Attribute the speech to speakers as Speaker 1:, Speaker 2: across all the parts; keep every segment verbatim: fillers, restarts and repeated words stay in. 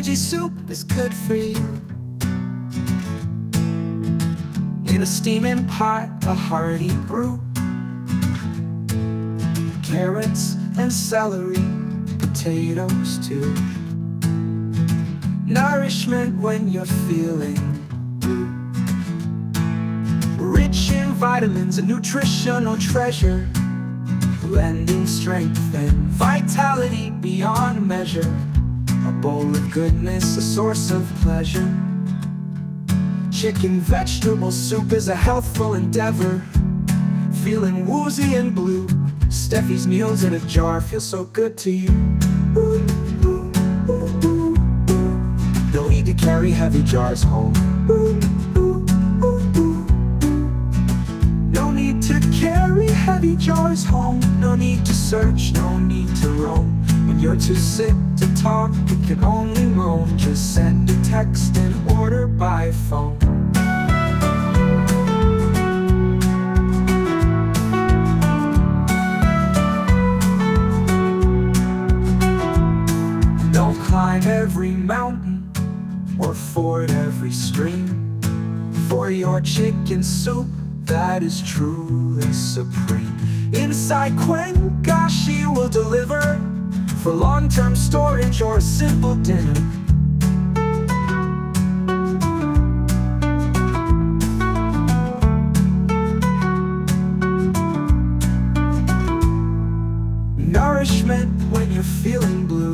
Speaker 1: veggie soup is good for you. In a steaming pot, a hearty brew. Carrots and celery, potatoes too. Nourishment when you're feeling blue. Rich in vitamins, a nutritional treasure, lending strength and vitality beyond measure. A bowl of goodness, a source of pleasure. Chicken vegetable soup is a healthful endeavor. Feeling woozy and blue, Steffi's meals in a jar feel so good to you. Ooh, ooh, ooh, ooh, ooh. No need to carry heavy jars home. Ooh, ooh, ooh, ooh. No need to carry heavy jars home. No need to search, no need to roam. When you're too sick to talk, you can only moan. Just send a text and order by phone. Don't climb every mountain or ford every stream for your chicken soup that is truly supreme. Inside Cuenca she will deliver for long-term storage or a simple dinner. Nourishment when you're feeling blue.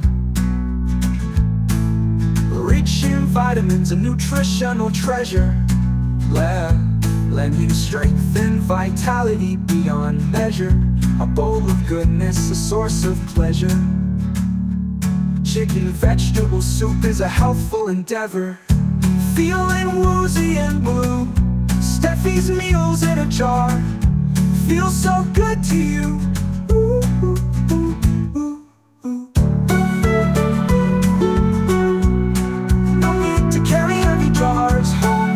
Speaker 1: Rich in vitamins, a nutritional treasure. Lending strength and vitality beyond measure. A bowl of goodness, a source of pleasure. Chicken vegetable soup is a healthful endeavor. Feeling woozy and blue, Steffi's meals in a jar feel so good to you. Ooh, ooh, ooh, ooh, ooh. No need to carry heavy jars home.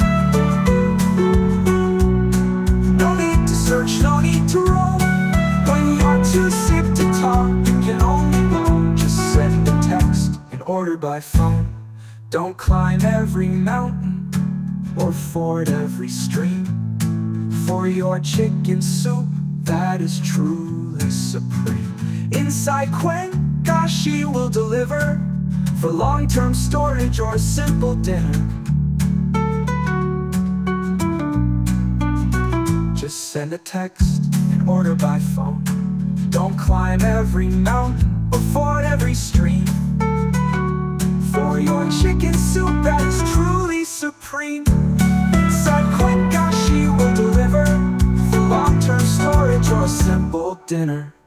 Speaker 1: No need to search, no need to roam. When you're too sick to talk, you can only moan. Just send a text and order by phone. Don't climb every mountain or ford every stream for your chicken soup that is truly supreme. Inside Cuenca she will deliver for long-term storage or a simple dinner. Just send a text and order by phone. Don't climb every mountain or ford every stream for your chicken soup that is truly supreme. Inside Cuenca she will deliver for long-term storage or a simple dinner.